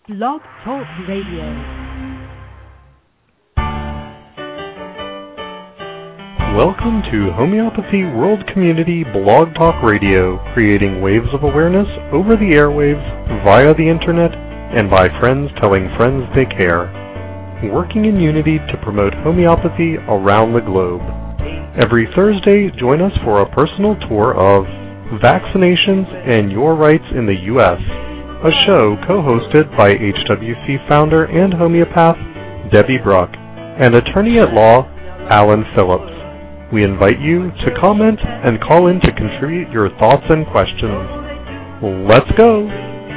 Blog Talk Radio. Welcome to Homeopathy World Community Blog Talk Radio, creating waves of awareness over the airwaves, via the internet, and by friends telling friends they care. Working in unity to promote homeopathy around the globe. Every Thursday, join us for a personal tour of Vaccinations and Your Rights in the U.S., a show co-hosted by HWC founder and homeopath Debbie Bruck and attorney-at-law Alan Phillips. We invite you to comment and call in to contribute your thoughts and questions. Let's go!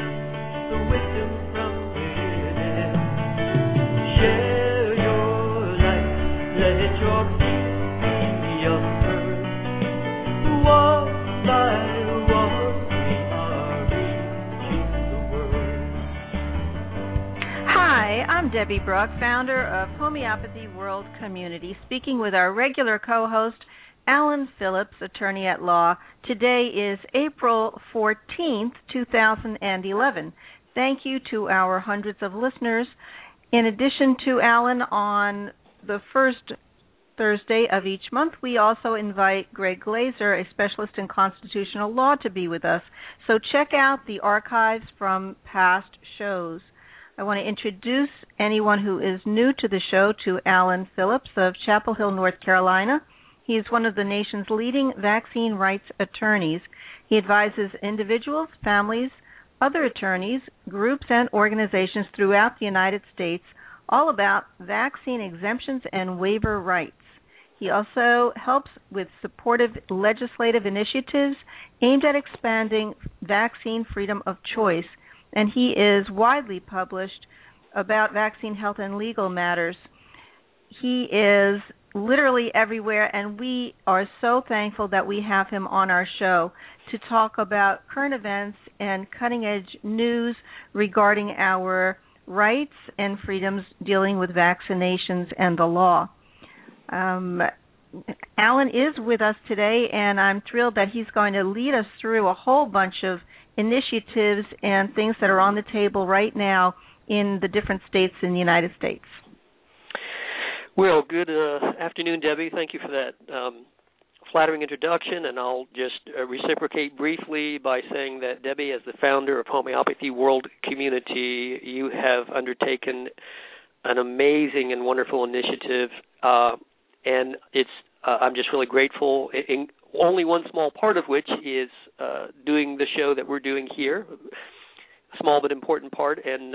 I'm Debbie Bruck, founder of Homeopathy World Community, speaking with our regular co-host, Alan Phillips, attorney-at-law. Today is April 14th, 2011. Thank you to our hundreds of listeners. In addition to Alan, on the first Thursday of each month, we also invite Greg Glazer, a specialist in constitutional law, to be with us. So check out the archives from past shows. I want to introduce anyone who is new to the show to Alan Phillips of Chapel Hill, North Carolina. He is one of the nation's leading vaccine rights attorneys. He advises individuals, families, other attorneys, groups, and organizations throughout the United States all about vaccine exemptions and waiver rights. He also helps with supportive legislative initiatives aimed at expanding vaccine freedom of choice, and he is widely published about vaccine health and legal matters. He is literally everywhere, and we are so thankful that we have him on our show to talk about current events and cutting-edge news regarding our rights and freedoms dealing with vaccinations and the law. Alan is with us today, and I'm thrilled that he's going to lead us through a whole bunch of initiatives and things that are on the table right now in the different states in the United States. Well, good afternoon, Debbie. Thank you for that flattering introduction, and I'll just reciprocate briefly by saying that, Debbie, as the founder of Homeopathy World Community, you have undertaken an amazing and wonderful initiative, and I'm just really grateful, only one small part of which is doing the show that we're doing here, a small but important part. And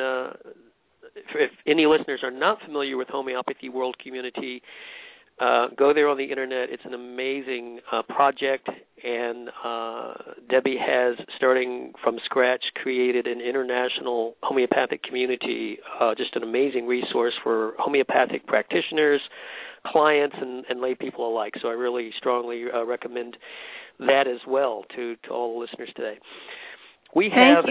if any listeners are not familiar with Homeopathy World Community, go there on the internet. It's an amazing project, and Debbie has, starting from scratch, created an international homeopathic community, just an amazing resource for homeopathic practitioners, clients, and lay people alike. So I really strongly recommend that as well to all the listeners today. We have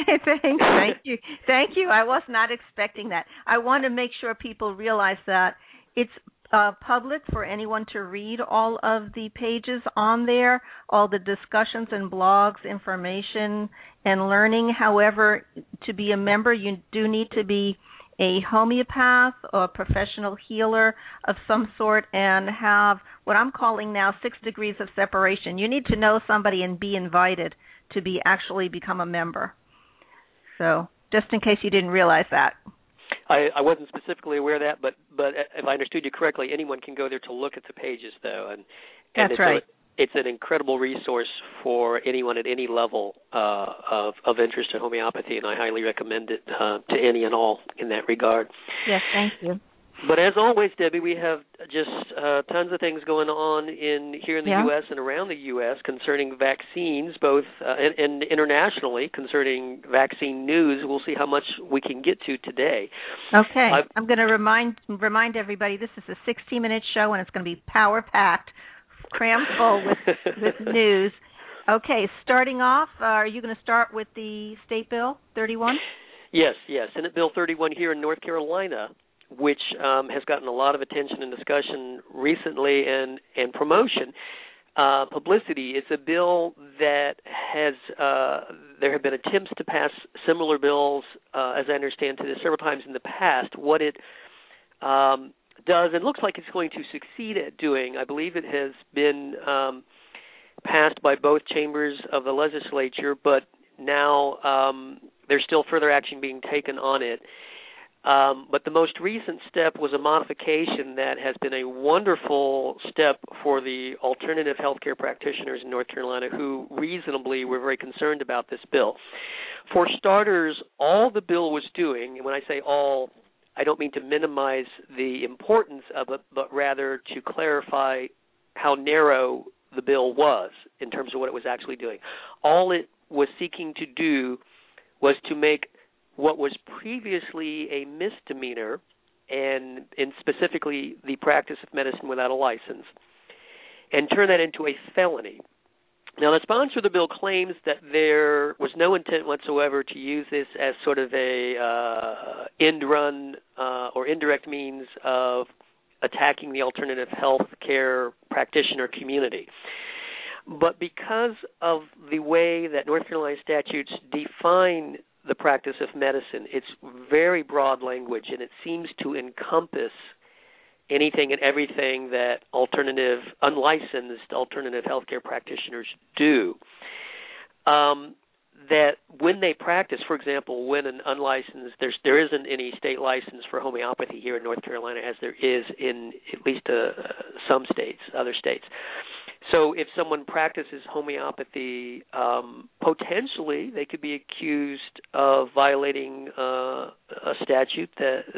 Thank you. I was not expecting that. I want to make sure people realize that it's public for anyone to read all of the pages on there, all the discussions and blogs, information, and learning. However, to be a member, you do need to be a homeopath or a professional healer of some sort and have what I'm calling now 6 degrees of separation. You need to know somebody and be invited to actually become a member. So just in case you didn't realize that. I wasn't specifically aware of that, but if I understood you correctly, anyone can go there to look at the pages, though. And that's right. It's an incredible resource for anyone at any level of interest in homeopathy, and I highly recommend it to any and all in that regard. Yes, thank you. But as always, Debbie, we have just tons of things going on here in the U.S. and around the U.S. concerning vaccines, both and internationally concerning vaccine news. We'll see how much we can get to today. Okay. I'm going to remind everybody this is a 60-minute show, and it's going to be power-packed, crammed full with news. Okay, starting off, are you going to start with the State Bill 31? Yes. Senate Bill 31 here in North Carolina, which has gotten a lot of attention and discussion recently and promotion. publicity. It's a bill that has there have been attempts to pass similar bills, as I understand, to this several times in the past. What it does, and looks like it's going to succeed at doing, I believe it has been passed by both chambers of the legislature, but now there's still further action being taken on it. But the most recent step was a modification that has been a wonderful step for the alternative healthcare practitioners in North Carolina who reasonably were very concerned about this bill. For starters, all the bill was doing, and when I say all, I don't mean to minimize the importance of it, but rather to clarify how narrow the bill was in terms of what it was actually doing. All it was seeking to do was to make what was previously a misdemeanor, and specifically the practice of medicine without a license, and turn that into a felony. Now, the sponsor of the bill claims that there was no intent whatsoever to use this as sort of a end run or indirect means of attacking the alternative health care practitioner community. But because of the way that North Carolina statutes define the practice of medicine, it's very broad language, and it seems to encompass anything and everything that unlicensed alternative healthcare practitioners do. That when they practice, for example, when an unlicensed, there isn't any state license for homeopathy here in North Carolina, as there is in at least some states, other states. So if someone practices homeopathy, potentially they could be accused of violating a statute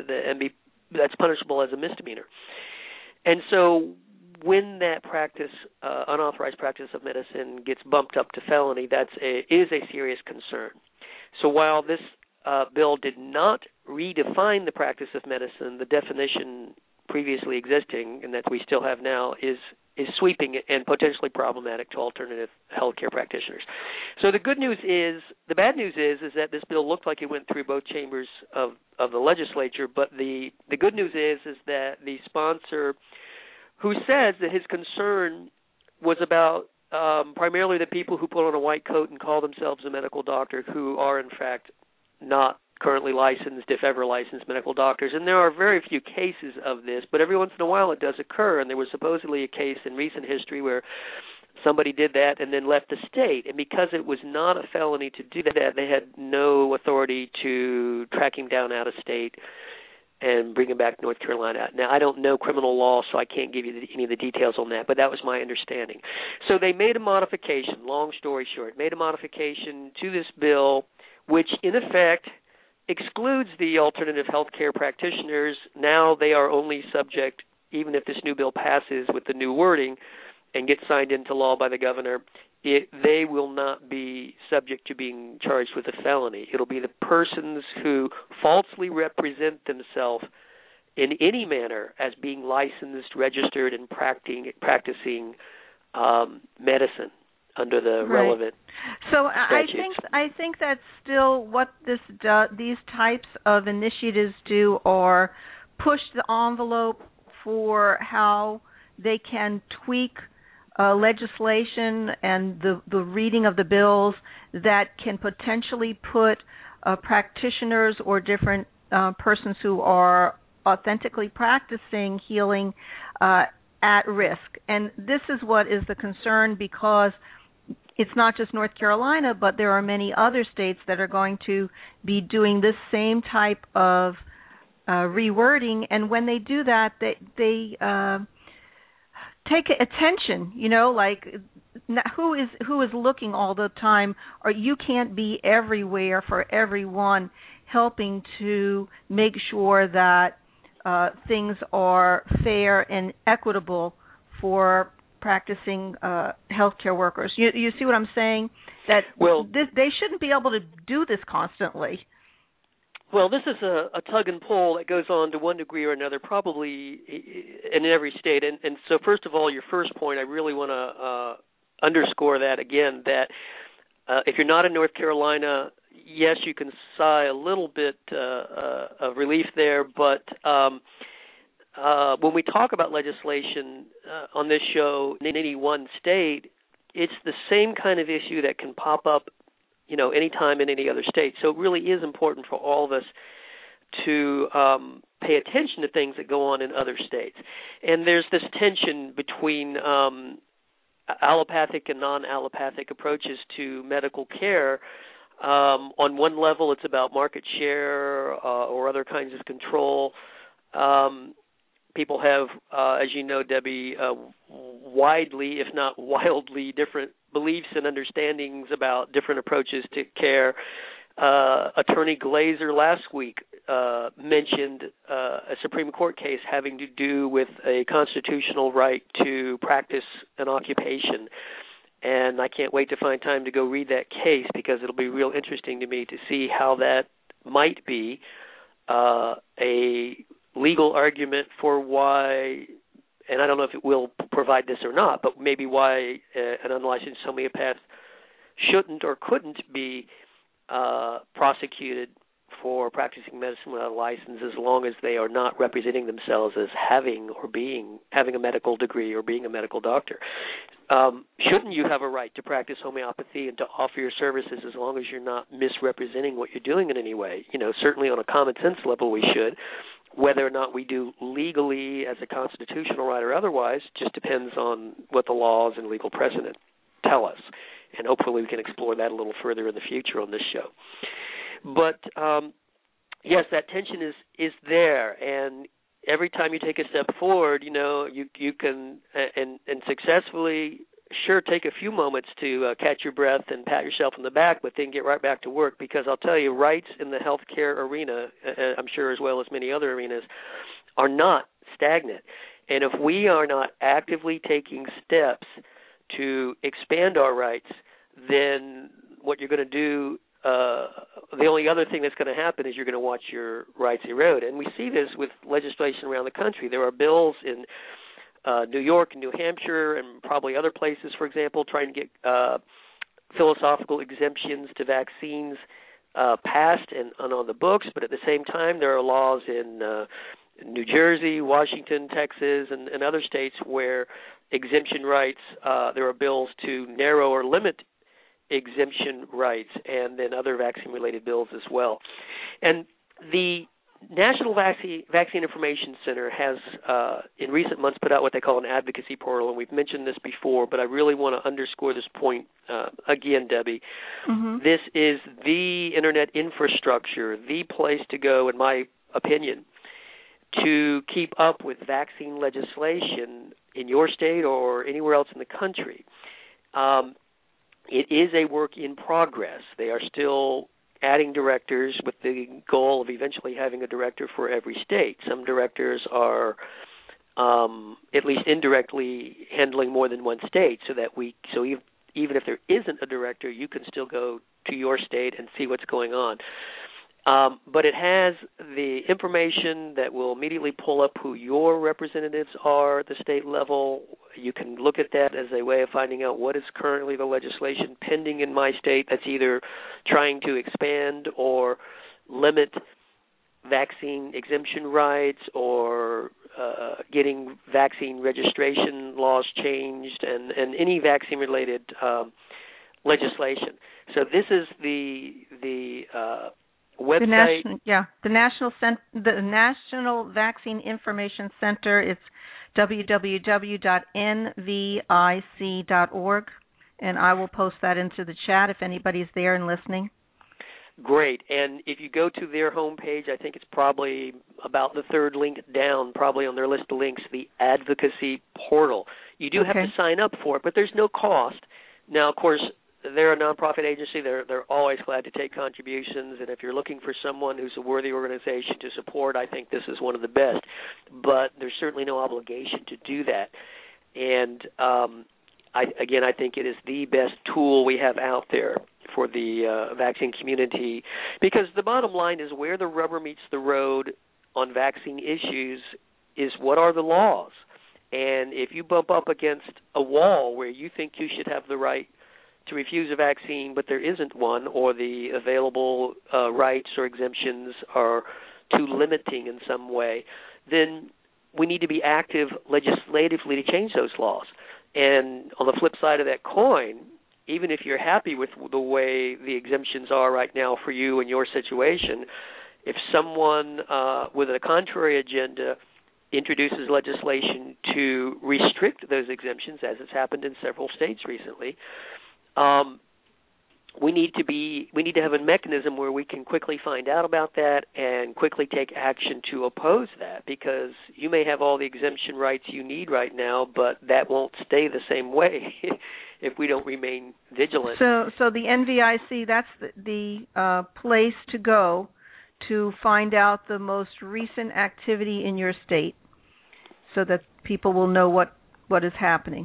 that's punishable as a misdemeanor. And so when that practice, unauthorized practice of medicine, gets bumped up to felony, is a serious concern. So while this bill did not redefine the practice of medicine, the definition previously existing, and that we still have now, is sweeping and potentially problematic to alternative healthcare practitioners. So the bad news is that this bill looked like it went through both chambers of the legislature, but the good news is that the sponsor, who says that his concern was about primarily the people who put on a white coat and call themselves a medical doctor, who are in fact not currently licensed, if ever licensed, medical doctors. And there are very few cases of this, but every once in a while it does occur. And there was supposedly a case in recent history where somebody did that and then left the state. And because it was not a felony to do that, they had no authority to track him down out of state and bring him back to North Carolina. Now, I don't know criminal law, so I can't give you any of the details on that, but that was my understanding. So they made a modification, long story short, made a modification to this bill, which in effect excludes the alternative healthcare practitioners. Now they are only subject, even if this new bill passes with the new wording and gets signed into law by the governor, they will not be subject to being charged with a felony. It'll be the persons who falsely represent themselves in any manner as being licensed, registered, and practicing medicine under the relevant So statutes. I think that's still what these types of initiatives do, are push the envelope for how they can tweak legislation and the reading of the bills that can potentially put practitioners or different persons who are authentically practicing healing at risk. And this is what is the concern, because it's not just North Carolina, but there are many other states that are going to be doing this same type of rewording. And when they do that, they take attention, like who is looking all the time, or you can't be everywhere for everyone, helping to make sure that things are fair and equitable for practicing healthcare workers. You see what I'm saying? That they shouldn't be able to do this constantly. Well, this is a tug and pull that goes on to one degree or another, probably in every state. And so, first of all, your first point, I really want to underscore that again, that if you're not in North Carolina, yes, you can sigh a little bit of relief there, but when we talk about legislation on this show in any one state, it's the same kind of issue that can pop up, anytime in any other state. So it really is important for all of us to pay attention to things that go on in other states. And there's this tension between allopathic and non-allopathic approaches to medical care. On one level, it's about market share or other kinds of control. People have, as you know, Debbie, widely, if not wildly, different beliefs and understandings about different approaches to care. Attorney Glazer last week mentioned a Supreme Court case having to do with a constitutional right to practice an occupation. And I can't wait to find time to go read that case because it'll be real interesting to me to see how that might be a legal argument for why, and I don't know if it will provide this or not, but maybe why an unlicensed homeopath shouldn't or couldn't be prosecuted for practicing medicine without a license as long as they are not representing themselves as having a medical degree or being a medical doctor. Shouldn't you have a right to practice homeopathy and to offer your services as long as you're not misrepresenting what you're doing in any way? Certainly on a common sense level we should. Whether or not we do legally as a constitutional right or otherwise just depends on what the laws and legal precedent tell us. And hopefully we can explore that a little further in the future on this show. But, yes, that tension is there. And every time you take a step forward, you can and successfully take a few moments to catch your breath and pat yourself on the back, but then get right back to work because I'll tell you, rights in the healthcare arena, I'm sure as well as many other arenas, are not stagnant. And if we are not actively taking steps to expand our rights, then what you're going to do, the only other thing that's going to happen is you're going to watch your rights erode. And we see this with legislation around the country. There are bills in New York and New Hampshire and probably other places, for example, trying to get philosophical exemptions to vaccines passed and on the books. But at the same time, there are laws in New Jersey, Washington, Texas, and other states where exemption rights, there are bills to narrow or limit exemption rights, and then other vaccine-related bills as well. And the National Vaccine Information Center has, in recent months, put out what they call an advocacy portal, and we've mentioned this before, but I really want to underscore this point again, Debbie. Mm-hmm. This is the Internet infrastructure, the place to go, in my opinion, to keep up with vaccine legislation in your state or anywhere else in the country. It is a work in progress. They are still adding directors with the goal of eventually having a director for every state. Some directors are at least indirectly handling more than one state, so even if there isn't a director, you can still go to your state and see what's going on. But it has the information that will immediately pull up who your representatives are at the state level. You can look at that as a way of finding out what is currently the legislation pending in my state that's either trying to expand or limit vaccine exemption rights or getting vaccine registration laws changed and any vaccine-related legislation. So this is the website. The National Vaccine Information Center. It's www.nvic.org, and I will post that into the chat if anybody's there and listening. Great. And if you go to their homepage, I think it's probably about the third link down, probably on their list of links, the advocacy portal. You do have to sign up for it, but there's no cost. Now, of course, they're a nonprofit agency. They're always glad to take contributions, and if you're looking for someone who's a worthy organization to support, I think this is one of the best. But there's certainly no obligation to do that. And I think it is the best tool we have out there for the vaccine community, because the bottom line is where the rubber meets the road on vaccine issues is what are the laws. And if you bump up against a wall where you think you should have the right to refuse a vaccine, but there isn't one, or the available rights or exemptions are too limiting in some way, then we need to be active legislatively to change those laws. And on the flip side of that coin, even if you're happy with the way the exemptions are right now for you and your situation, if someone with a contrary agenda introduces legislation to restrict those exemptions, as has happened in several states recently, we need to have a mechanism where we can quickly find out about that and quickly take action to oppose that, because you may have all the exemption rights you need right now, but that won't stay the same way if we don't remain vigilant. So the NVIC, that's the place to go to find out the most recent activity in your state, so that people will know what is happening.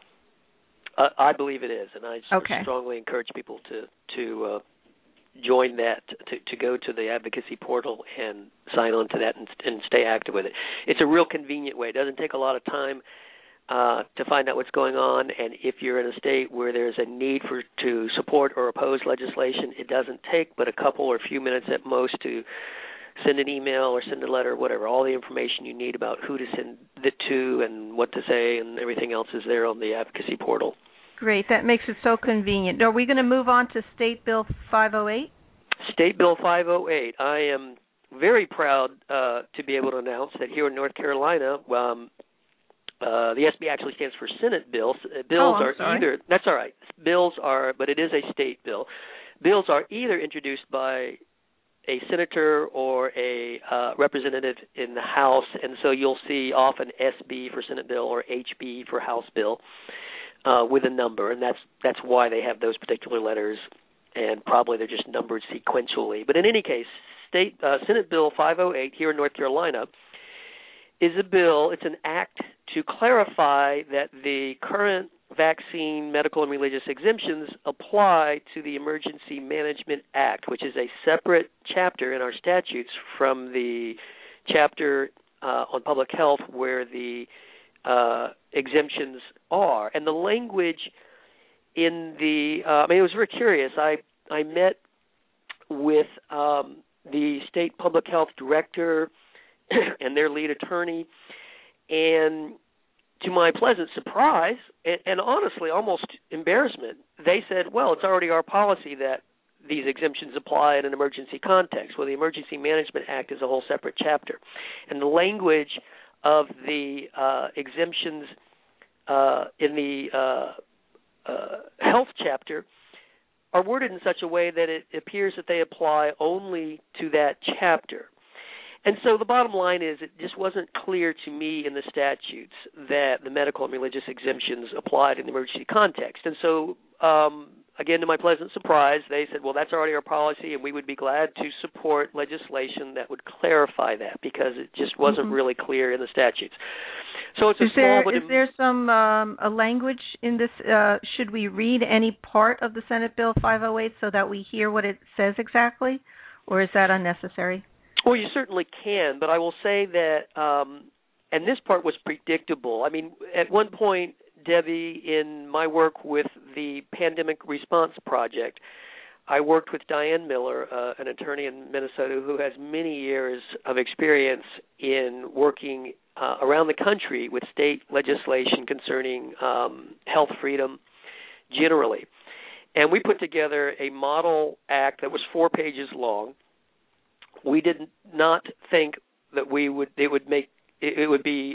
I believe it is, and I strongly encourage people to join that, to go to the advocacy portal and sign on to that and stay active with it. It's a real convenient way. It doesn't take a lot of time to find out what's going on, and if you're in a state where there's a need to support or oppose legislation, it doesn't take but a couple or a few minutes at most to send an email or send a letter, whatever. All the information you need about who to send it to and what to say and everything else is there on the advocacy portal. Great. That makes it so convenient. Are we going to move on to State Bill 508? State Bill 508. I am very proud to be able to announce that here in North Carolina, the SB actually stands for Senate bills. Bills are either, that's all right. Bills are, but it is a state bill. Bills are either introduced by a senator or a representative in the House, and so you'll see often SB for Senate bill or HB for House bill with a number, and that's why they have those particular letters, and probably they're just numbered sequentially. But in any case, Senate Bill 508 here in North Carolina is a bill, it's an act to clarify that the current vaccine, medical, and religious exemptions apply to the Emergency Management Act, which is a separate chapter in our statutes from the chapter on public health where the exemptions are. And the language in the, it was very curious. I met with the state public health director and their lead attorney, and to my pleasant surprise, and honestly almost embarrassment, they said, well, it's already our policy that these exemptions apply in an emergency context. Well, the Emergency Management Act is a whole separate chapter. And the language of the exemptions in the health chapter are worded in such a way that it appears that they apply only to that chapter. And so the bottom line is it just wasn't clear to me in the statutes that the medical and religious exemptions applied in the emergency context. And so, again, to my pleasant surprise, they said, well, that's already our policy, and we would be glad to support legislation that would clarify that, because it just wasn't really clear in the statutes. So it's is there some a language in this? Should we read any part of the Senate Bill 508 so that we hear what it says exactly, or is that unnecessary? Well, you certainly can, but I will say that, and this part was predictable. I mean, at one point, Debbie, in my work with the Pandemic Response Project, I worked with Diane Miller, an attorney in Minnesota who has many years of experience in working around the country with state legislation concerning health freedom generally. And we put together a model act that was 4 pages long. We did not think that it would be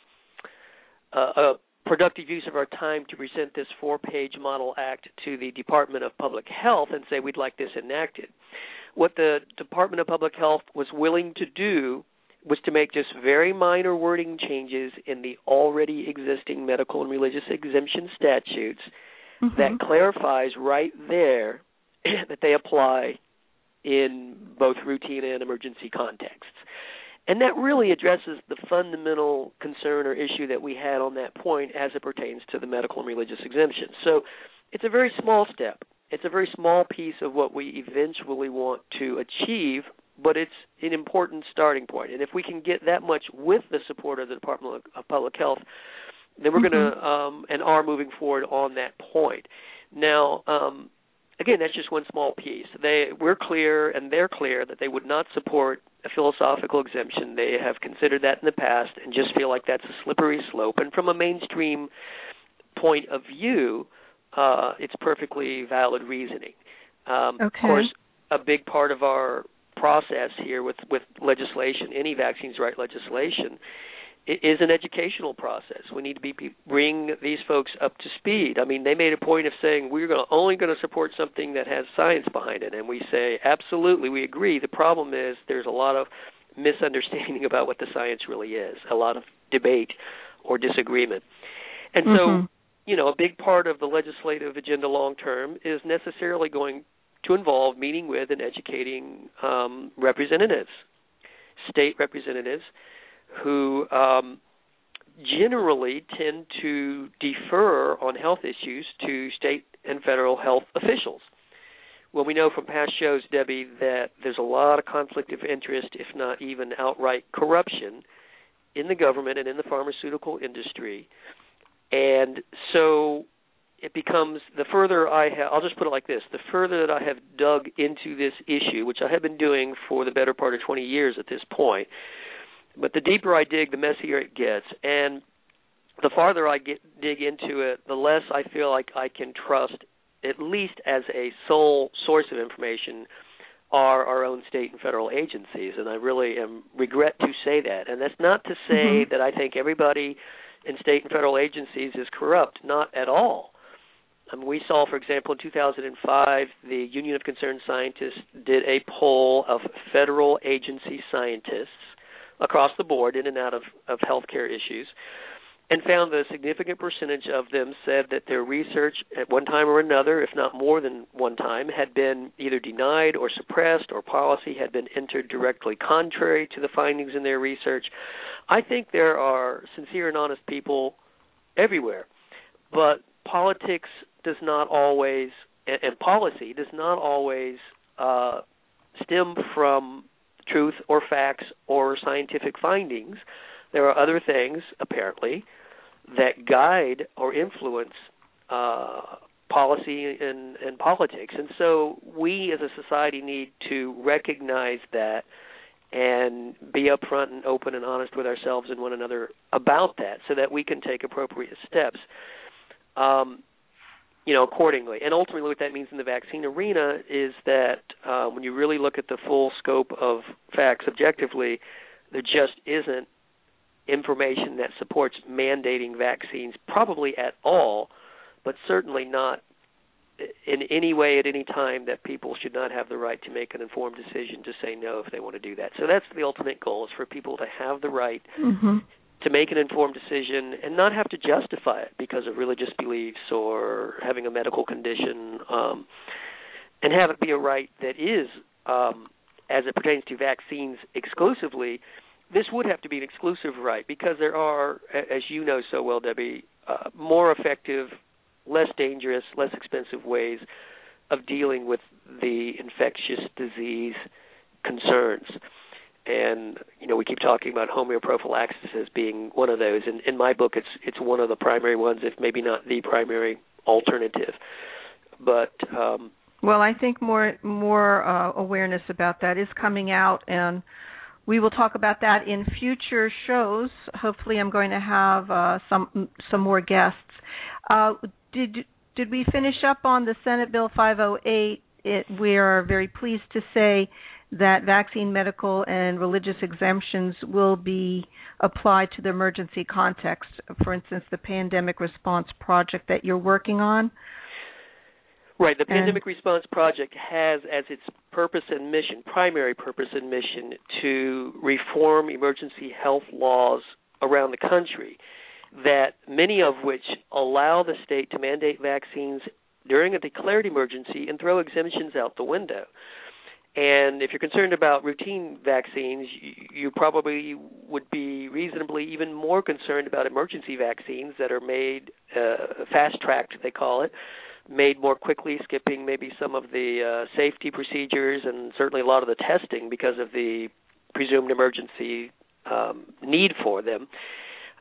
a productive use of our time to present this 4-page model act to the Department of Public Health and say we'd like this enacted. What the Department of Public Health was willing to do was to make just very minor wording changes in the already existing medical and religious exemption statutes that clarifies right there that they apply in both routine and emergency contexts. And that really addresses the fundamental concern or issue that we had on that point as it pertains to the medical and religious exemptions. So it's a very small step. It's a very small piece of what we eventually want to achieve, but it's an important starting point. And if we can get that much with the support of the Department of Public Health, then we're going to and are moving forward on that point. Now, again, that's just one small piece. We're clear, and they're clear, that they would not support a philosophical exemption. They have considered that in the past and just feel like that's a slippery slope. And from a mainstream point of view, it's perfectly valid reasoning. Of course, a big part of our process here with legislation, any vaccines right legislation, is an educational process. We need to bring these folks up to speed. I mean, they made a point of saying we're only going to support something that has science behind it, and we say absolutely, we agree. The problem is there's a lot of misunderstanding about what the science really is, a lot of debate or disagreement. And so, a big part of the legislative agenda long term is necessarily going to involve meeting with and educating representatives, state representatives, who generally tend to defer on health issues to state and federal health officials. Well, we know from past shows, Debbie, that there's a lot of conflict of interest, if not even outright corruption, in the government and in the pharmaceutical industry. And so it becomes, I'll just put it like this, the further that I have dug into this issue, which I have been doing for the better part of 20 years at this point, but the deeper I dig, the messier it gets. And the farther I dig into it, the less I feel like I can trust, at least as a sole source of information, are our own state and federal agencies. And I really regret to say that. And that's not to say that I think everybody in state and federal agencies is corrupt. Not at all. We saw, for example, in 2005, the Union of Concerned Scientists did a poll of federal agency scientists across the board, in and out of healthcare issues, and found that a significant percentage of them said that their research at one time or another, if not more than one time, had been either denied or suppressed, or policy had been entered directly contrary to the findings in their research. I think there are sincere and honest people everywhere, but politics does not always, and policy does not always stem from truth or facts or scientific findings. There are other things, apparently, that guide or influence policy and politics. And so we as a society need to recognize that and be upfront and open and honest with ourselves and one another about that, so that we can take appropriate steps accordingly. And ultimately what that means in the vaccine arena is that when you really look at the full scope of facts objectively, there just isn't information that supports mandating vaccines probably at all, but certainly not in any way at any time that people should not have the right to make an informed decision to say no if they want to do that. So that's the ultimate goal, is for people to have the right to make an informed decision and not have to justify it because of religious beliefs or having a medical condition, and have it be a right that is, as it pertains to vaccines exclusively, this would have to be an exclusive right, because there are, as you know so well, Debbie, more effective, less dangerous, less expensive ways of dealing with the infectious disease concerns. And, we keep talking about homeoprophylaxis as being one of those. And in my book, it's one of the primary ones, if maybe not the primary alternative. But well, I think more awareness about that is coming out, and we will talk about that in future shows. Hopefully, I'm going to have some more guests. Did we finish up on the Senate Bill 508? We are very pleased to say that vaccine, medical, and religious exemptions will be applied to the emergency context. For instance, the Pandemic Response Project that you're working on. Right. The Pandemic Response Project has as its purpose and mission, primary purpose and mission, to reform emergency health laws around the country, that many of which allow the state to mandate vaccines during a declared emergency and throw exemptions out the window. And if you're concerned about routine vaccines, you probably would be reasonably even more concerned about emergency vaccines that are made fast-tracked, they call it, made more quickly, skipping maybe some of the safety procedures and certainly a lot of the testing because of the presumed emergency need for them.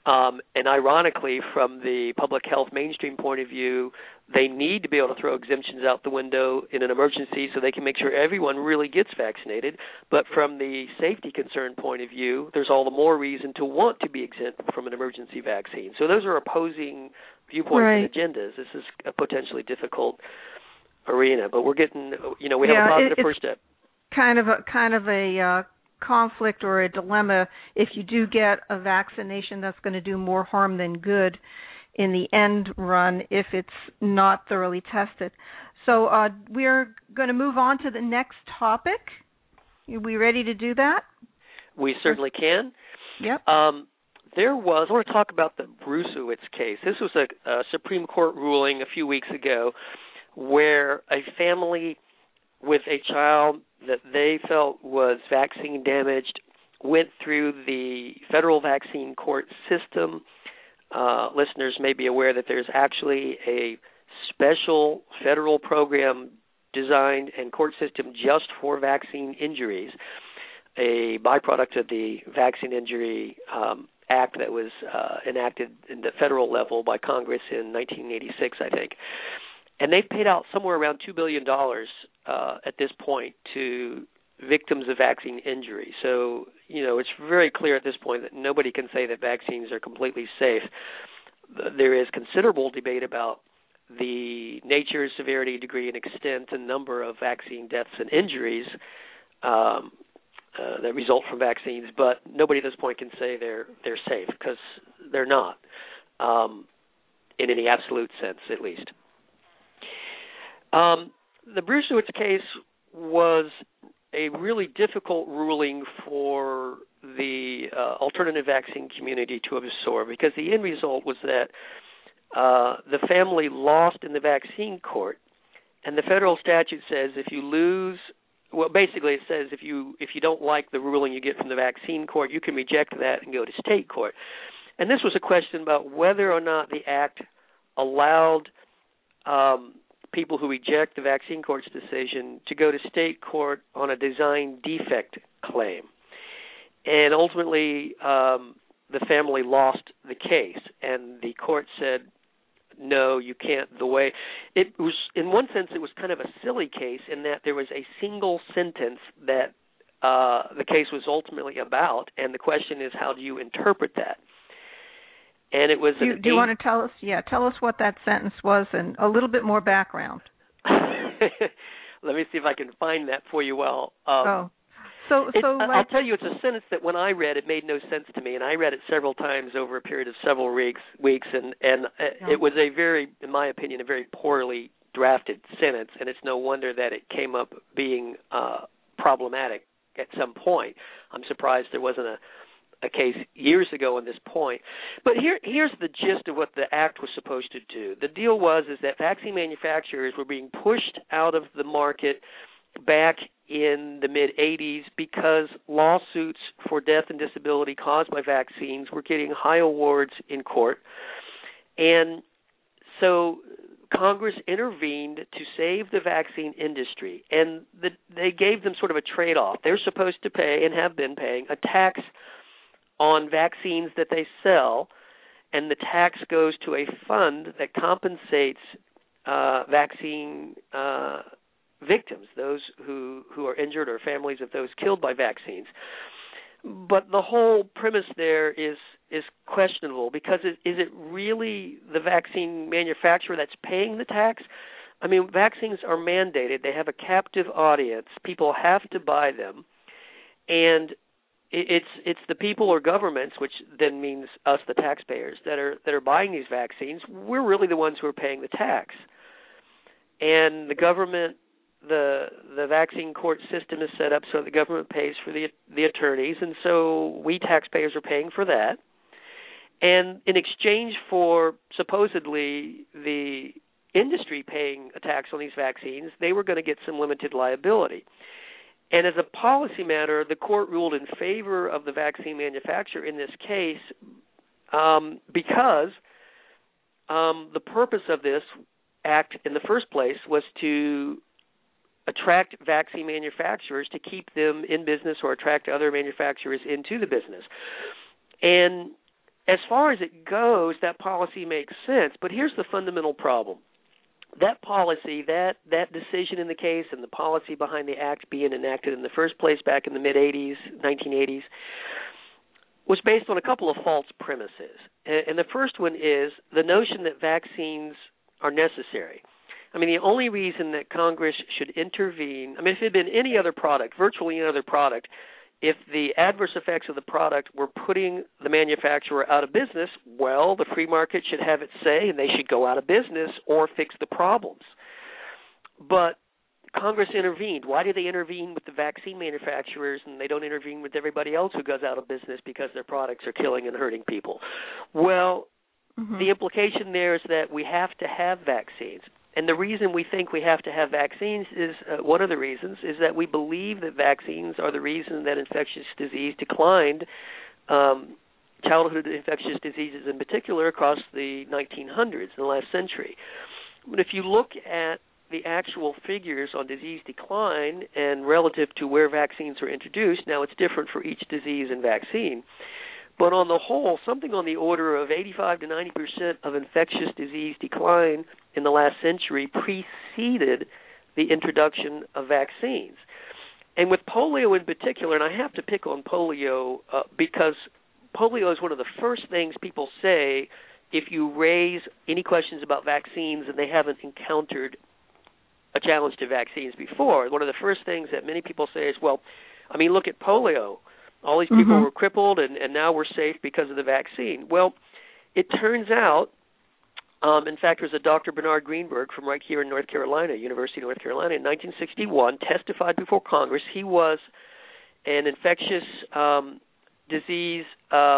And ironically, from the public health mainstream point of view, they need to be able to throw exemptions out the window in an emergency so they can make sure everyone really gets vaccinated. But from the safety concern point of view, there's all the more reason to want to be exempt from an emergency vaccine. So those are opposing viewpoints and agendas. This is a potentially difficult arena, but we're getting, we have a positive first step. Kind of a conflict or a dilemma if you do get a vaccination that's going to do more harm than good in the end run if it's not thoroughly tested. So we're going to move on to the next topic. Are we ready to do that? We certainly can. Yep. I want to talk about the Bruesewitz case. This was a Supreme Court ruling a few weeks ago where a family with a child that they felt was vaccine damaged went through the federal vaccine court system. Listeners may be aware that there's actually a special federal program designed and court system just for vaccine injuries, a byproduct of the Vaccine Injury Act that was enacted in the federal level by Congress in 1986, I think. And they've paid out somewhere around $2 billion at this point to victims of vaccine injury. So, it's very clear at this point that nobody can say that vaccines are completely safe. There is considerable debate about the nature, severity, degree, and extent and number of vaccine deaths and injuries that result from vaccines, but nobody at this point can say they're safe because they're not, in any absolute sense, at least. The Bruesewitz case was a really difficult ruling for the alternative vaccine community to absorb because the end result was that the family lost in the vaccine court, and the federal statute says if you lose, well, basically it says if you don't like the ruling you get from the vaccine court, you can reject that and go to state court. And this was a question about whether or not the act allowed people who reject the vaccine court's decision to go to state court on a design defect claim. And ultimately, the family lost the case, and the court said, no, you can't. The way it was, in one sense, it was kind of a silly case in that there was a single sentence that the case was ultimately about, and the question is, how do you interpret that? And it was. Do you want to tell us? Yeah, tell us what that sentence was and a little bit more background. Let me see if I can find that for you. Well, I'll tell you, it's a sentence that when I read, it made no sense to me, and I read it several times over a period of several weeks, and it was a very, in my opinion, a very poorly drafted sentence, and it's no wonder that it came up being problematic at some point. I'm surprised there wasn't a case years ago on this point. But here's the gist of what the act was supposed to do. The deal was that vaccine manufacturers were being pushed out of the market back in the mid-'80s because lawsuits for death and disability caused by vaccines were getting high awards in court. And so Congress intervened to save the vaccine industry, and they gave them sort of a trade-off. They're supposed to pay and have been paying a tax on vaccines that they sell, and the tax goes to a fund that compensates vaccine victims, those who are injured or families of those killed by vaccines. But the whole premise there is questionable because is it really the vaccine manufacturer that's paying the tax? I mean, vaccines are mandated. They have a captive audience. People have to buy them. And it's the people or governments, which then means us, the taxpayers, that are buying these vaccines. We're really the ones who are paying the tax. And the government, the vaccine court system is set up so the government pays for the attorneys, and so we taxpayers are paying for that. And in exchange for supposedly the industry paying a tax on these vaccines, they were going to get some limited liability. And as a policy matter, the court ruled in favor of the vaccine manufacturer in this case because the purpose of this act in the first place was to attract vaccine manufacturers to keep them in business or attract other manufacturers into the business. And as far as it goes, that policy makes sense. But here's the fundamental problem. That policy, that decision in the case and the policy behind the act being enacted in the first place back in the mid-'80s, 1980s, was based on a couple of false premises. And the first one is the notion that vaccines are necessary. I mean, the only reason that Congress should intervene, I mean, if it had been any other product, virtually any other product, if the adverse effects of the product were putting the manufacturer out of business, well, the free market should have its say and they should go out of business or fix the problems. But Congress intervened. Why do they intervene with the vaccine manufacturers and they don't intervene with everybody else who goes out of business because their products are killing and hurting people? Well, the implication there is that we have to have vaccines. And the reason we think we have to have vaccines is, one of the reasons, is that we believe that vaccines are the reason that infectious disease declined, childhood infectious diseases in particular, across the 1900s, in the last century. But if you look at the actual figures on disease decline and relative to where vaccines are introduced, now it's different for each disease and vaccine, but on the whole, something on the order of 85 to 90% of infectious disease decline in the last century preceded the introduction of vaccines. And with polio in particular, and I have to pick on polio because polio is one of the first things people say if you raise any questions about vaccines and they haven't encountered a challenge to vaccines before. One of the first things that many people say is, well, I mean, look at polio. All these people were crippled, and now we're safe because of the vaccine. Well, it turns out, in fact, there's a Dr. Bernard Greenberg from right here in North Carolina, University of North Carolina, in 1961, testified before Congress. He was an infectious disease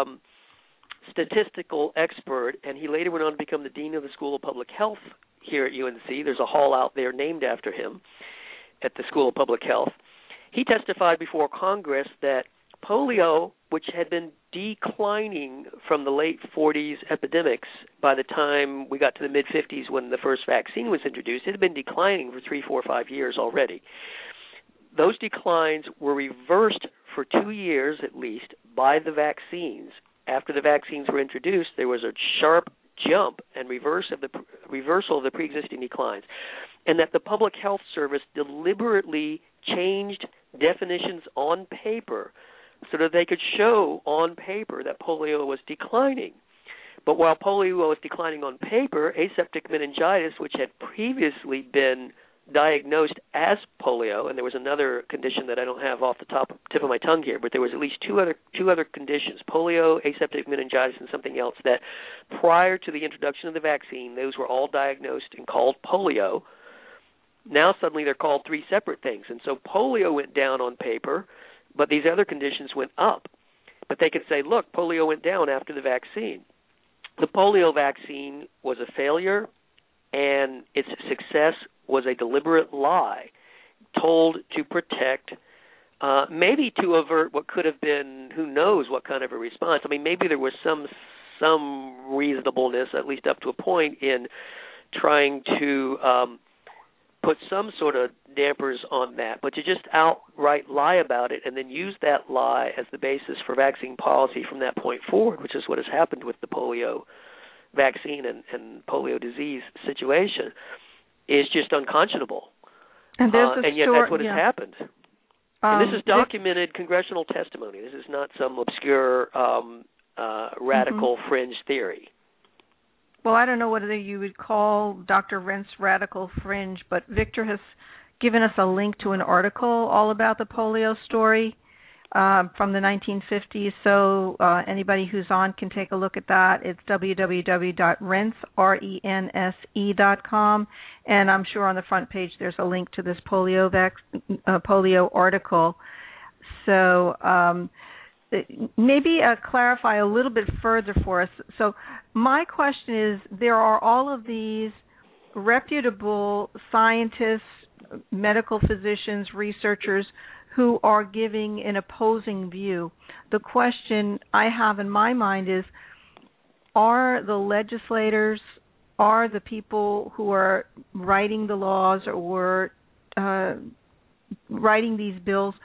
statistical expert, and he later went on to become the Dean of the School of Public Health here at UNC. There's a hall out there named after him at the School of Public Health. He testified before Congress that polio, which had been declining from the late 40s epidemics by the time we got to the mid-50s when the first vaccine was introduced, it had been declining for 3, 4, 5 years already. Those declines were reversed for 2 years at least by the vaccines. After the vaccines were introduced, there was a sharp jump and reversal of the pre-existing declines, and that the Public Health Service deliberately changed definitions on paper so that they could show on paper that polio was declining. But while polio was declining on paper, aseptic meningitis, which had previously been diagnosed as polio, and there was another condition that I don't have off the tip of my tongue here, but there was at least two other conditions, polio, aseptic meningitis, and something else, that prior to the introduction of the vaccine, those were all diagnosed and called polio. Now suddenly they're called three separate things. And so polio went down on paper, but these other conditions went up. But they could say, look, polio went down after the vaccine. The polio vaccine was a failure, and its success was a deliberate lie told to protect, maybe to avert what could have been, who knows what kind of a response. I mean, maybe there was some reasonableness, at least up to a point, in trying to put some sort of dampers on that, but to just outright lie about it and then use that lie as the basis for vaccine policy from that point forward, which is what has happened with the polio vaccine and polio disease situation, is just unconscionable. And yet that's what has happened. And this is documented congressional testimony. This is not some obscure radical fringe theory. Well, I don't know whether you would call Dr. Rent's radical fringe, but Victor has given us a link to an article all about the polio story from the 1950s. So anybody who's on can take a look at that. It's www.rense.com, and I'm sure on the front page there's a link to this polio article. So maybe clarify a little bit further for us. So my question is, there are all of these reputable scientists, medical physicians, researchers who are giving an opposing view. The question I have in my mind is, are the legislators, are the people who are writing the laws or writing these bills,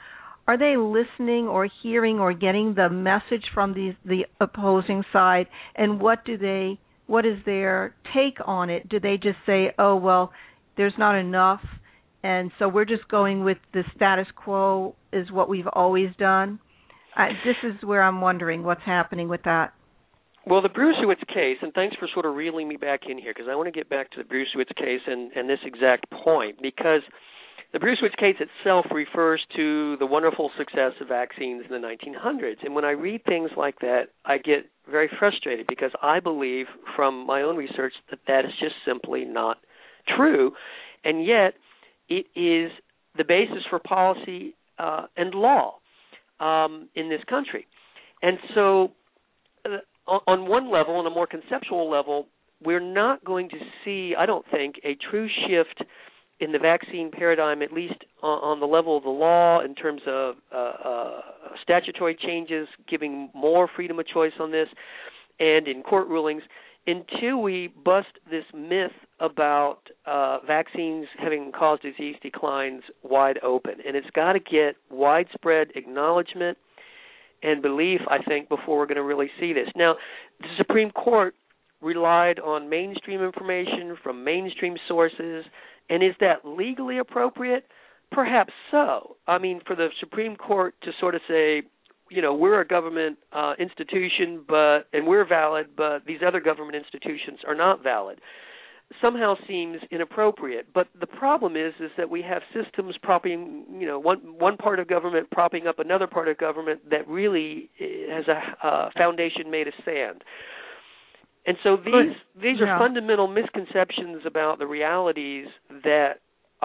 are they listening or hearing or getting the message from the opposing side, and what is their take on it? Do they just say, oh, well, there's not enough, and so we're just going with the status quo is what we've always done? This is where I'm wondering what's happening with that. Well, the Bruesewitz case, and thanks for sort of reeling me back in here, because I want to get back to the Bruesewitz case and this exact point, because the Bruesewitz case itself refers to the wonderful success of vaccines in the 1900s. And when I read things like that, I get very frustrated because I believe from my own research that is just simply not true. And yet it is the basis for policy and law in this country. And so on one level, on a more conceptual level, we're not going to see, I don't think, a true shift in the vaccine paradigm, at least on the level of the law, in terms of statutory changes, giving more freedom of choice on this, and in court rulings, until we bust this myth about vaccines having caused disease declines wide open. And it's got to get widespread acknowledgement and belief, I think, before we're going to really see this. Now, the Supreme Court relied on mainstream information from mainstream sources, and is that legally appropriate? Perhaps so. I mean, for the Supreme Court to sort of say, you know, we're a government institution, and we're valid, but these other government institutions are not valid, somehow seems inappropriate. But the problem is that we have systems propping, you know, one part of government propping up another part of government that really has a foundation made of sand. And so these are fundamental misconceptions about the realities that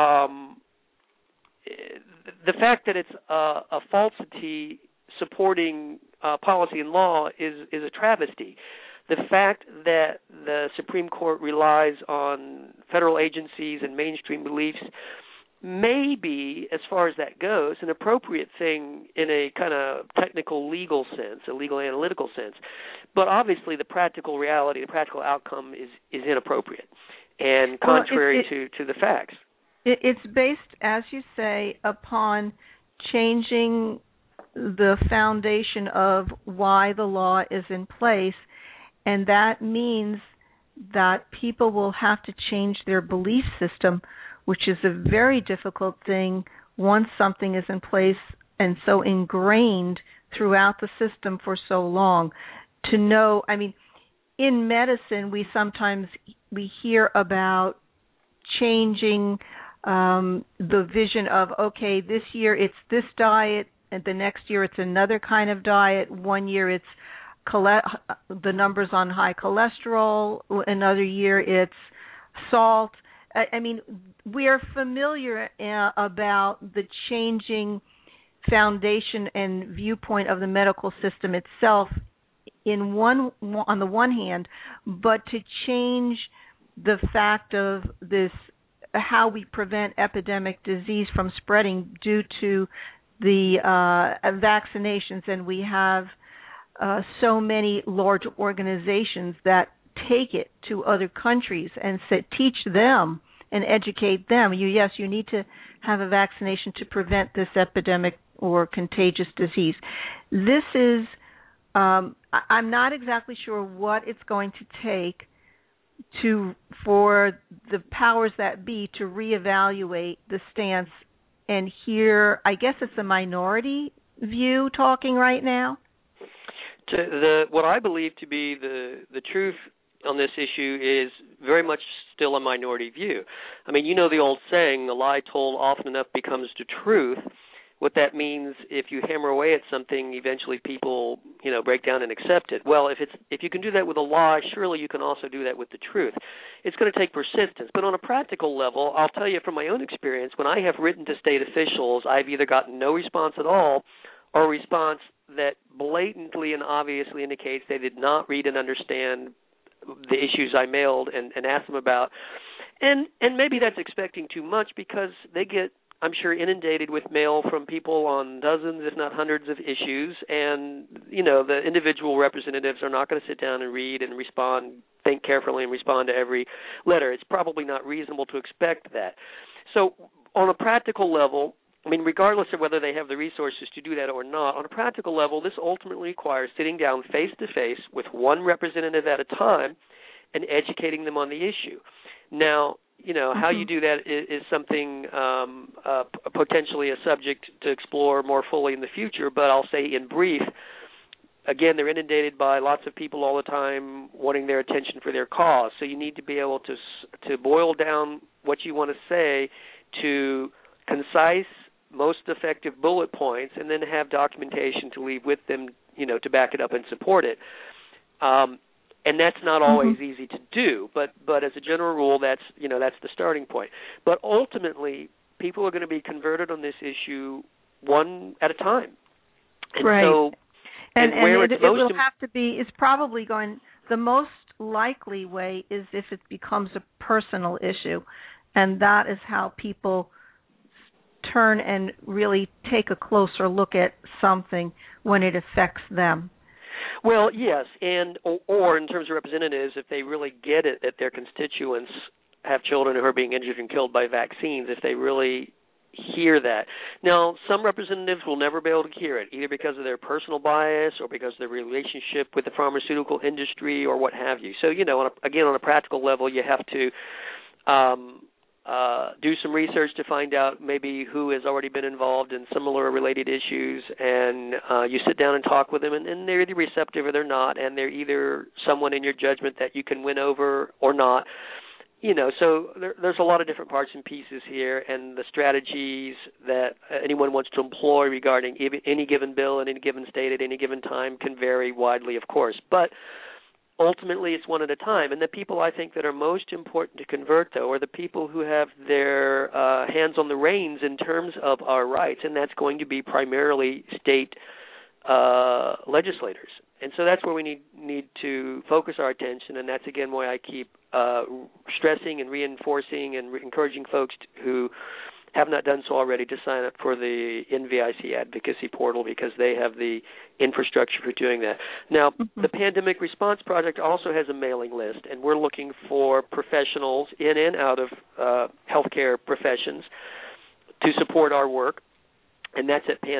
the fact that it's a falsity supporting policy and law is a travesty. The fact that the Supreme Court relies on federal agencies and mainstream beliefs may be, as far as that goes, an appropriate thing in a kind of technical legal sense, a legal analytical sense. But obviously the practical reality, the practical outcome is inappropriate and contrary to the facts. It's based, as you say, upon changing the foundation of why the law is in place, and that means that people will have to change their belief system, which is a very difficult thing once something is in place and so ingrained throughout the system for so long. To know, I mean, in medicine, we hear about changing the vision of, okay, this year it's this diet, and the next year it's another kind of diet. One year it's the numbers on high cholesterol. Another year it's salt. I mean, we are familiar about the changing foundation and viewpoint of the medical system itself on the one hand, but to change the fact of this, how we prevent epidemic disease from spreading due to the vaccinations, and we have so many large organizations that take it to other countries and teach them and educate them. You need to have a vaccination to prevent this epidemic or contagious disease. This is, I'm not exactly sure what it's going to take for the powers that be to reevaluate the stance. And here, I guess it's a minority view talking right now. What I believe to be the truth on this issue is very much still a minority view. I mean, you know the old saying, a lie told often enough becomes the truth. What that means, if you hammer away at something, eventually people, you know, break down and accept it. Well, if you can do that with a lie, surely you can also do that with the truth. It's going to take persistence. But on a practical level, I'll tell you from my own experience, when I have written to state officials, I've either gotten no response at all or a response that blatantly and obviously indicates they did not read and understand the issues I mailed and asked them about. And maybe that's expecting too much because they get, I'm sure, inundated with mail from people on dozens, if not hundreds of issues, and, you know, the individual representatives are not going to sit down and read and respond, think carefully and respond to every letter. It's probably not reasonable to expect that. So on a practical level, I mean, regardless of whether they have the resources to do that or not, on a practical level, this ultimately requires sitting down face-to-face with one representative at a time and educating them on the issue. Now, how you do that is something potentially a subject to explore more fully in the future, but I'll say in brief, again, they're inundated by lots of people all the time wanting their attention for their cause, so you need to be able to boil down what you want to say to concise, most effective bullet points, and then have documentation to leave with them, to back it up and support it. And that's not always easy to do, but as a general rule, that's the starting point. But ultimately, people are going to be converted on this issue one at a time. And right. So, and it will have to be. It's probably going. The most likely way is if it becomes a personal issue, and that is how people turn and really take a closer look at something when it affects them. Well, yes, and or in terms of representatives, if they really get it that their constituents have children who are being injured and killed by vaccines, if they really hear that. Now, some representatives will never be able to hear it, either because of their personal bias or because of their relationship with the pharmaceutical industry or what have you. So, on a practical level, you have to do some research to find out maybe who has already been involved in similar related issues, and you sit down and talk with them, and they're either receptive or they're not, and they're either someone in your judgment that you can win over or not. So there's a lot of different parts and pieces here, and the strategies that anyone wants to employ regarding any given bill in any given state at any given time can vary widely, of course. But ultimately, it's one at a time. And the people I think that are most important to convert, though, are the people who have their hands on the reins in terms of our rights, and that's going to be primarily state legislators. And so that's where we need to focus our attention, and that's, again, why I keep stressing and reinforcing and encouraging folks who have not done so already to sign up for the NVIC Advocacy Portal, because they have the infrastructure for doing that. Now, the Pandemic Response Project also has a mailing list, and we're looking for professionals in and out of healthcare professions to support our work, and that's at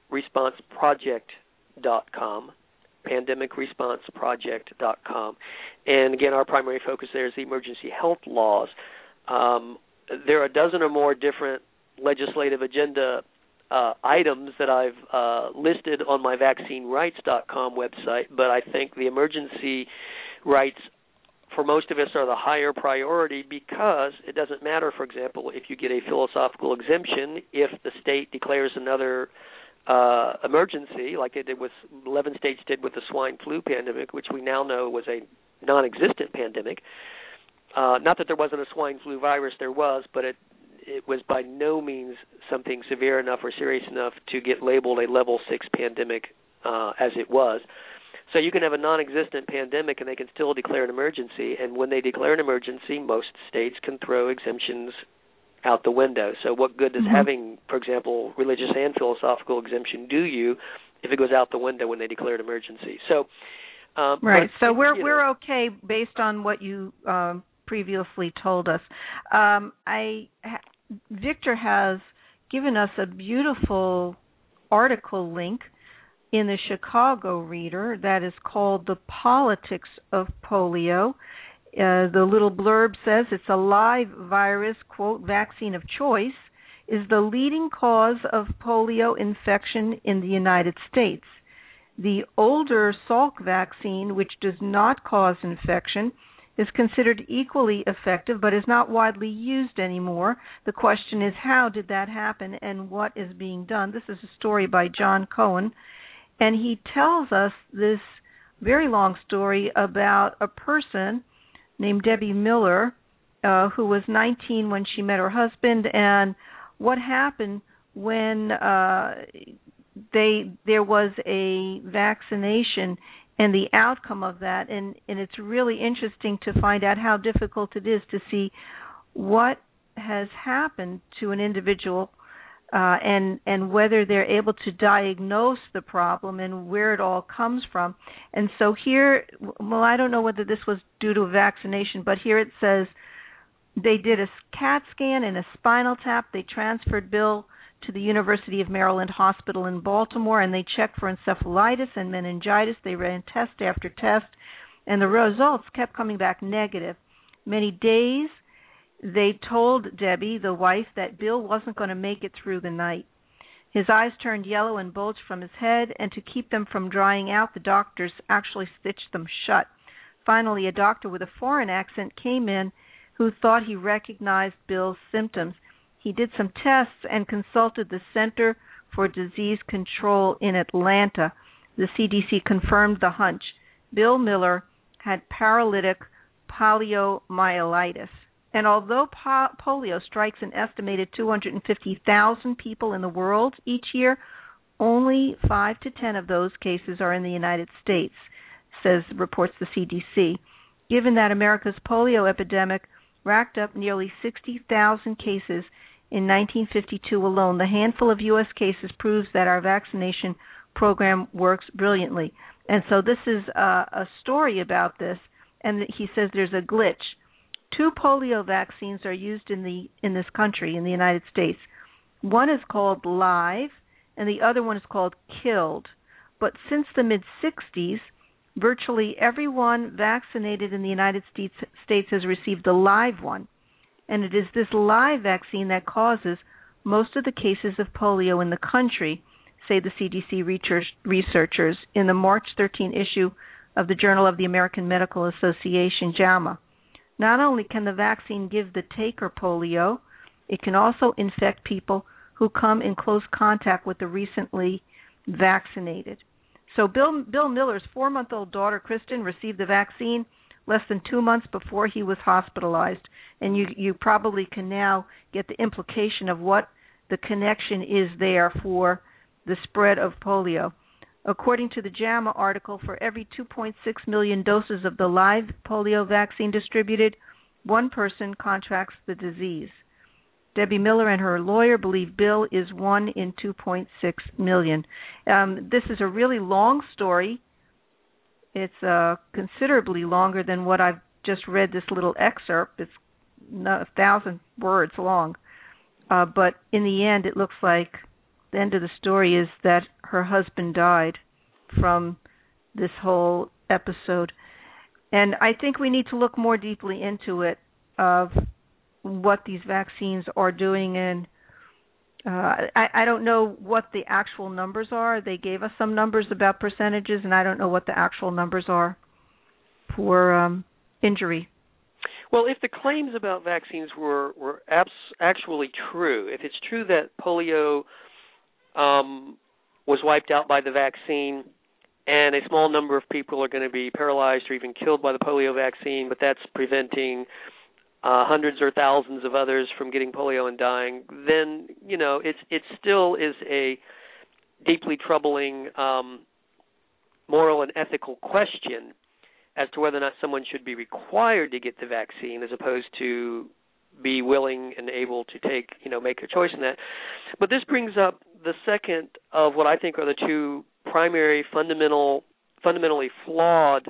pandemicresponseproject.com. pandemicresponseproject.com. And again, our primary focus there is the emergency health laws. There are a dozen or more different legislative agenda items that I've listed on my vaccinerights.com website, but I think the emergency rights for most of us are the higher priority, because it doesn't matter, for example, if you get a philosophical exemption, if the state declares another emergency, like they did 11 states did with the swine flu pandemic, which we now know was a non-existent pandemic. Not that there wasn't a swine flu virus, there was, but it was by no means something severe enough or serious enough to get labeled a level 6 pandemic as it was. So you can have a non-existent pandemic and they can still declare an emergency, and when they declare an emergency, most states can throw exemptions out the window. So what good does having, for example, religious and philosophical exemption do you if it goes out the window when they declare an emergency? So right. So we're okay based on what you previously told us. Victor has given us a beautiful article link in the Chicago Reader that is called "The Politics of Polio." The little blurb says it's a live virus, quote, vaccine of choice, is the leading cause of polio infection in the United States. The older Salk vaccine, which does not cause infection, is considered equally effective but is not widely used anymore. The question is, how did that happen and what is being done? This is a story by John Cohen, and he tells us this very long story about a person named Debbie Miller, who was 19 when she met her husband, and what happened when there was a vaccination and the outcome of that. And it's really interesting to find out how difficult it is to see what has happened to an individual and whether they're able to diagnose the problem and where it all comes from. And so here, well, I don't know whether this was due to a vaccination, but here it says they did a CAT scan and a spinal tap. They transferred Bill to the University of Maryland Hospital in Baltimore, and they checked for encephalitis and meningitis. They ran test after test, and the results kept coming back negative. Many days, they told Debbie, the wife, that Bill wasn't going to make it through the night. His eyes turned yellow and bulged from his head, and to keep them from drying out, the doctors actually stitched them shut. Finally, a doctor with a foreign accent came in who thought he recognized Bill's symptoms. He did some tests and consulted the Center for Disease Control in Atlanta. The CDC confirmed the hunch. Bill Miller had paralytic poliomyelitis. And although polio strikes an estimated 250,000 people in the world each year, only 5 to 10 of those cases are in the United States, reports the CDC. Given that America's polio epidemic racked up nearly 60,000 cases in 1952 alone, the handful of U.S. cases proves that our vaccination program works brilliantly. And so this is a story about this, and he says there's a glitch. 2 polio vaccines are used in this country, in the United States. One is called Live, and the other one is called Killed. But since the mid-'60s, virtually everyone vaccinated in the United States has received the Live one. And it is this Live vaccine that causes most of the cases of polio in the country, say the CDC researchers in the March 13 issue of the Journal of the American Medical Association, JAMA. Not only can the vaccine give the taker polio, it can also infect people who come in close contact with the recently vaccinated. So Bill Miller's 4-month-old daughter, Kristen, received the vaccine less than 2 months before he was hospitalized. And you probably can now get the implication of what the connection is there for the spread of polio. According to the JAMA article, for every 2.6 million doses of the Live polio vaccine distributed, one person contracts the disease. Debbie Miller and her lawyer believe Bill is 1 in 2.6 million. This is a really long story. It's considerably longer than what I've just read, this little excerpt. It's 1,000 words long. But in the end, it looks like the end of the story is that her husband died from this whole episode. And I think we need to look more deeply into it, of what these vaccines are doing. And I don't know what the actual numbers are. They gave us some numbers about percentages, and I don't know what the actual numbers are for injury. Well, if the claims about vaccines were actually true, if it's true that polio was wiped out by the vaccine and a small number of people are going to be paralyzed or even killed by the polio vaccine, but that's preventing hundreds or thousands of others from getting polio and dying, then, it still is a deeply troubling moral and ethical question as to whether or not someone should be required to get the vaccine as opposed to be willing and able to make a choice in that. But this brings up the second of what I think are the two primary fundamentally flawed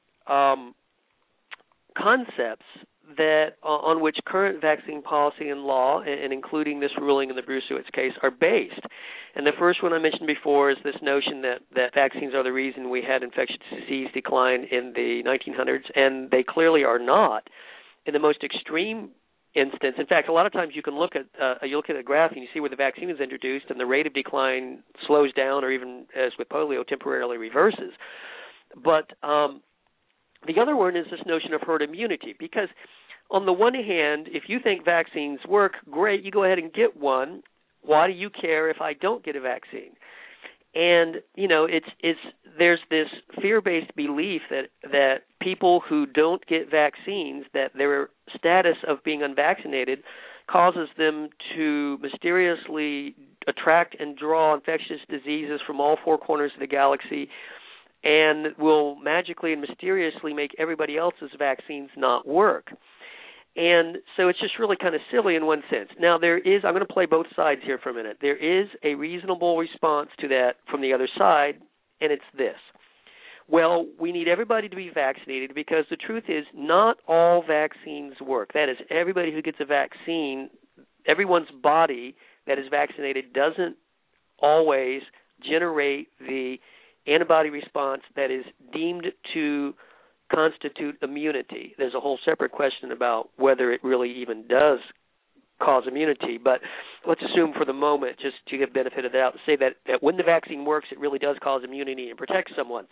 concepts that on which current vaccine policy and law, and including this ruling in the Brusiewicz case, are based. And the first one I mentioned before is this notion that vaccines are the reason we had infectious disease decline in the 1900s, and they clearly are not. In the most extreme instance, in fact, a lot of times you can look at a graph and you see where the vaccine is introduced and the rate of decline slows down, or even, as with polio, temporarily reverses. But the other one is this notion of herd immunity, because on the one hand, if you think vaccines work, great, you go ahead and get one. Why do you care if I don't get a vaccine? And, there's this fear-based belief that people who don't get vaccines, that their status of being unvaccinated causes them to mysteriously attract and draw infectious diseases from all four corners of the galaxy, and will magically and mysteriously make everybody else's vaccines not work. And so it's just really kind of silly in one sense. Now, I'm going to play both sides here for a minute. There is a reasonable response to that from the other side, and it's this. Well, we need everybody to be vaccinated because the truth is not all vaccines work. That is, everybody who gets a vaccine, everyone's body that is vaccinated doesn't always generate the antibody response that is deemed to constitute immunity. There's a whole separate question about whether it really even does cause immunity, but let's assume for the moment, just to give benefit of the doubt, to say that when the vaccine works, it really does cause immunity and protect someone.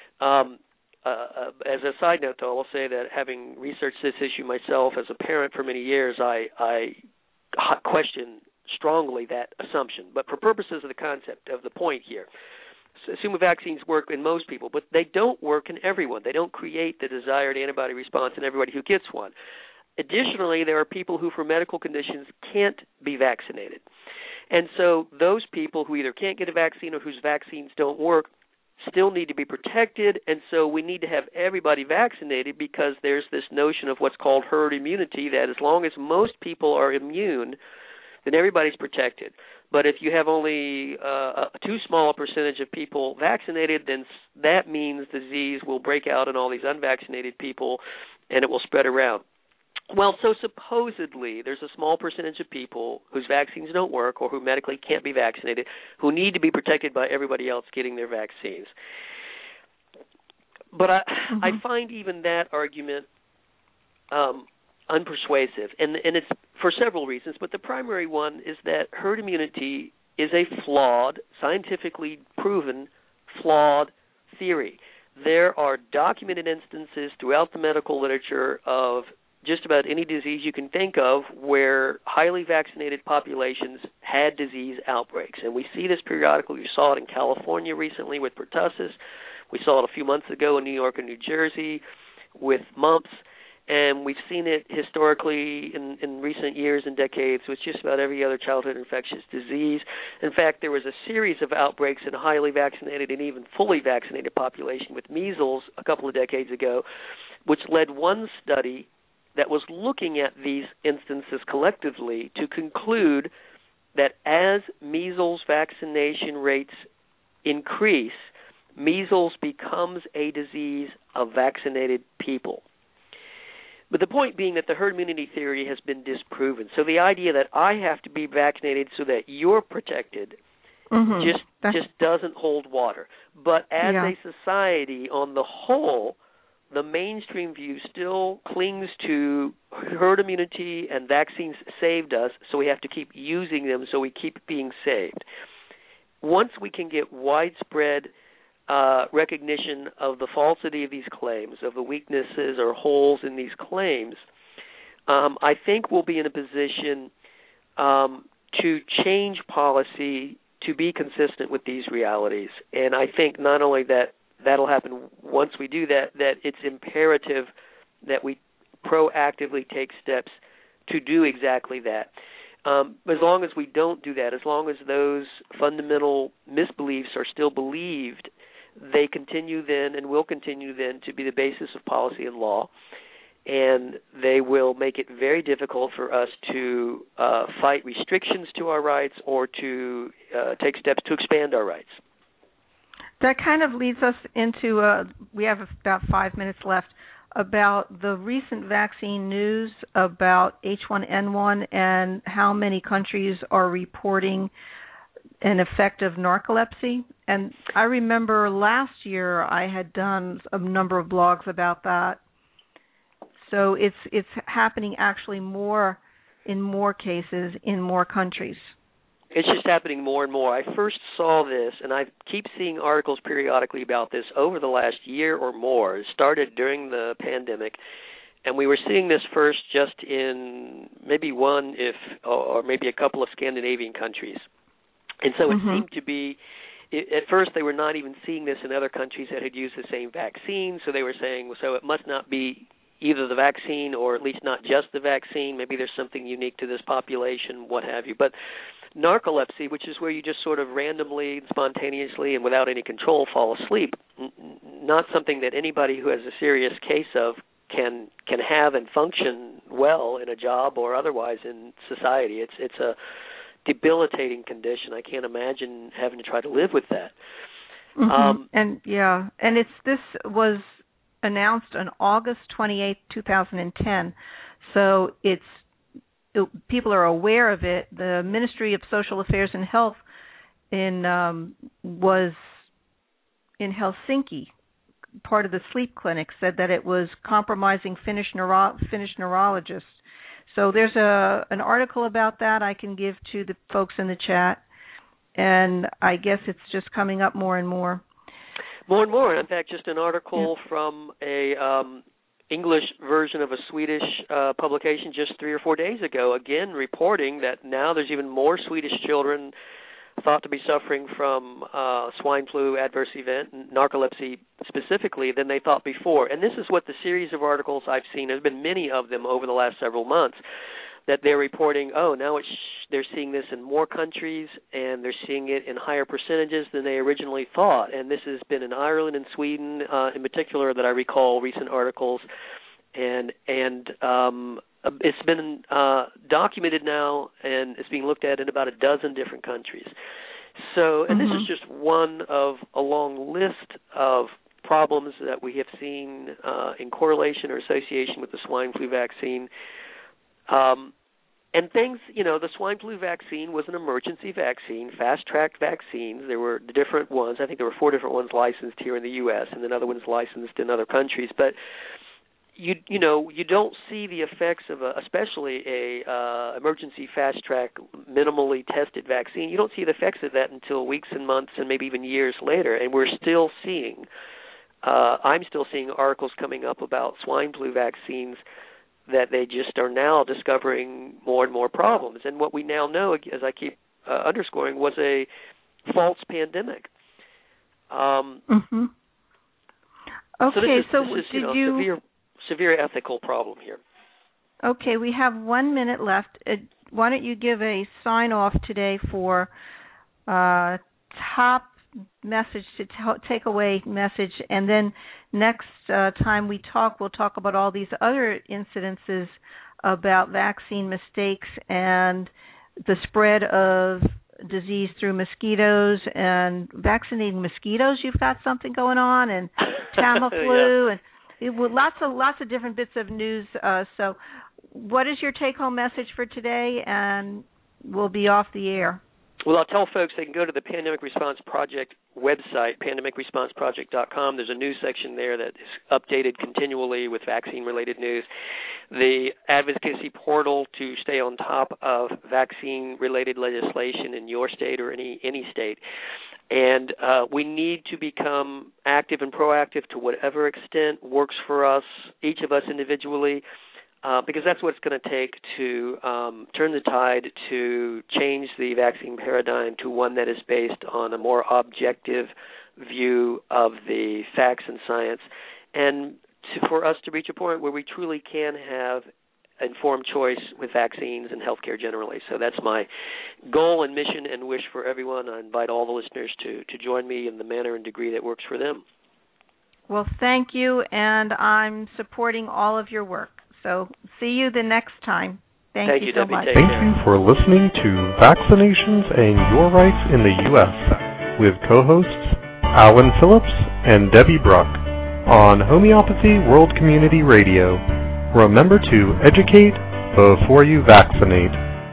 As a side note, though, I'll say that having researched this issue myself as a parent for many years, I question strongly that assumption. But for purposes of the concept of the point here, assume vaccines work in most people, but they don't work in everyone. They don't create the desired antibody response in everybody who gets one. Additionally, there are people who, for medical conditions, can't be vaccinated. And so those people who either can't get a vaccine or whose vaccines don't work still need to be protected, and so we need to have everybody vaccinated because there's this notion of what's called herd immunity, that as long as most people are immune, then everybody's protected. But if you have only a too small a percentage of people vaccinated, then that means disease will break out in all these unvaccinated people, and it will spread around. Well, so supposedly there's a small percentage of people whose vaccines don't work or who medically can't be vaccinated who need to be protected by everybody else getting their vaccines. But I find even that argument unpersuasive, and it's for several reasons, but the primary one is that herd immunity is a flawed, scientifically proven, flawed theory. There are documented instances throughout the medical literature of just about any disease you can think of where highly vaccinated populations had disease outbreaks. And we see this periodically. We saw it in California recently with pertussis. We saw it a few months ago in New York and New Jersey with mumps. And we've seen it historically in recent years and decades with just about every other childhood infectious disease. In fact, there was a series of outbreaks in a highly vaccinated and even fully vaccinated population with measles a couple of decades ago, which led one study that was looking at these instances collectively to conclude that as measles vaccination rates increase, measles becomes a disease of vaccinated people. But the point being that the herd immunity theory has been disproven. So the idea that I have to be vaccinated so that you're protected just doesn't hold water. But as a society on the whole, the mainstream view still clings to herd immunity and vaccines saved us, so we have to keep using them so we keep being saved. Once we can get widespread recognition of the falsity of these claims, of the weaknesses or holes in these claims, I think we'll be in a position to change policy to be consistent with these realities. And I think not only that'll happen once we do that, that it's imperative that we proactively take steps to do exactly that. As long as we don't do that, as long as those fundamental misbeliefs are still believed, they continue then and will continue then to be the basis of policy and law, and they will make it very difficult for us to fight restrictions to our rights or to take steps to expand our rights. That kind of leads us into, we have about 5 minutes left, about the recent vaccine news about H1N1 and how many countries are reporting an effect of narcolepsy. And I remember last year I had done a number of blogs about that. So it's happening actually more in more cases in more countries. It's just happening more and more. I first saw this, and I keep seeing articles periodically about this over the last year or more. It started during the pandemic, and we were seeing this first just in maybe one or maybe a couple of Scandinavian countries. And so it seemed to be, at first they were not even seeing this in other countries that had used the same vaccine, so they were saying, so it must not be either the vaccine or at least not just the vaccine. Maybe there's something unique to this population, what have you. But narcolepsy, which is where you just sort of randomly, spontaneously, and without any control fall asleep, not something that anybody who has a serious case of can have and function well in a job or otherwise in society. It's a debilitating condition. I can't imagine having to try to live with that. And this was announced on August 28, 2010. So it's people are aware of it. The Ministry of Social Affairs and Health was in Helsinki. Part of the sleep clinic said that it was compromising Finnish neurologists. So there's an article about that I can give to the folks in the chat, and I guess it's just coming up more and more. More and more. In fact, just an article from a English version of a Swedish publication just 3 or 4 days ago, again reporting that now there's even more Swedish children thought to be suffering from swine flu adverse event, narcolepsy specifically, than they thought before. And this is what the series of articles I've seen, there's been many of them over the last several months, that they're reporting, now they're seeing this in more countries, and they're seeing it in higher percentages than they originally thought. And this has been in Ireland and Sweden in particular that I recall recent articles. And it's been documented now, and it's being looked at in about a dozen different countries. So, and this is just one of a long list of problems that we have seen in correlation or association with the swine flu vaccine. And things, the swine flu vaccine was an emergency vaccine, fast-tracked vaccines. There were different ones. I think there were 4 different ones licensed here in the U.S. and then other ones licensed in other countries. But you don't see the effects of especially a emergency fast-track, minimally tested vaccine. You don't see the effects of that until weeks and months and maybe even years later. And we're still seeing, I'm still seeing articles coming up about swine flu vaccines that they just are now discovering more and more problems. And what we now know, as I keep underscoring, was a false pandemic. Okay, so this is severe ethical problem here. Okay, we have 1 minute left. Why don't you give a sign-off today for top message to take away message, and then next time we talk, we'll talk about all these other incidences about vaccine mistakes and the spread of disease through mosquitoes and vaccinating mosquitoes. You've got something going on, and Tamiflu, and lots of different bits of news. So what is your take-home message for today? And we'll be off the air. Well, I'll tell folks they can go to the Pandemic Response Project website, pandemicresponseproject.com. There's a news section there that is updated continually with vaccine-related news. The advocacy portal to stay on top of vaccine-related legislation in your state or any state. And we need to become active and proactive to whatever extent works for us, each of us individually, because that's what it's going to take to turn the tide to change the vaccine paradigm to one that is based on a more objective view of the facts and science, and for us to reach a point where we truly can have informed choice with vaccines and healthcare generally. So that's my goal and mission and wish for everyone. I invite all the listeners to join me in the manner and degree that works for them. Well, thank you, and I'm supporting all of your work. So see you the next time. Thank you so Debbie. much. Thank you for listening to Vaccinations and Your Rights in the U.S. with co-hosts Alan Phillips and Debbie Bruck on Homeopathy World Community Radio. Remember to educate before you vaccinate.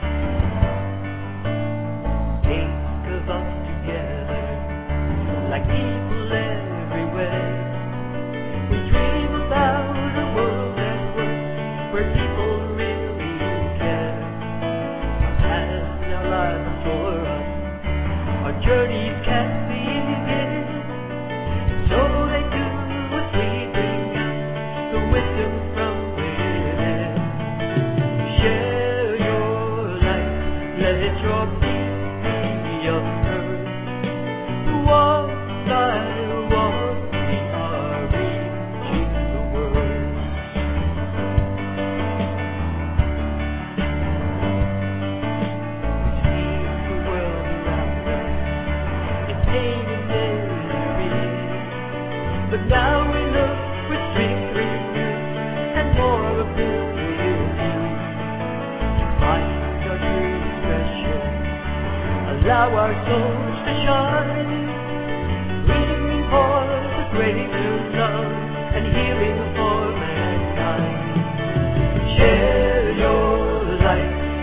Allow our souls to shine, reaching for the greater love and healing for mankind. Share your light,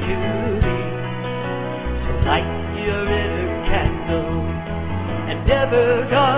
to be. So light your inner candle and never darken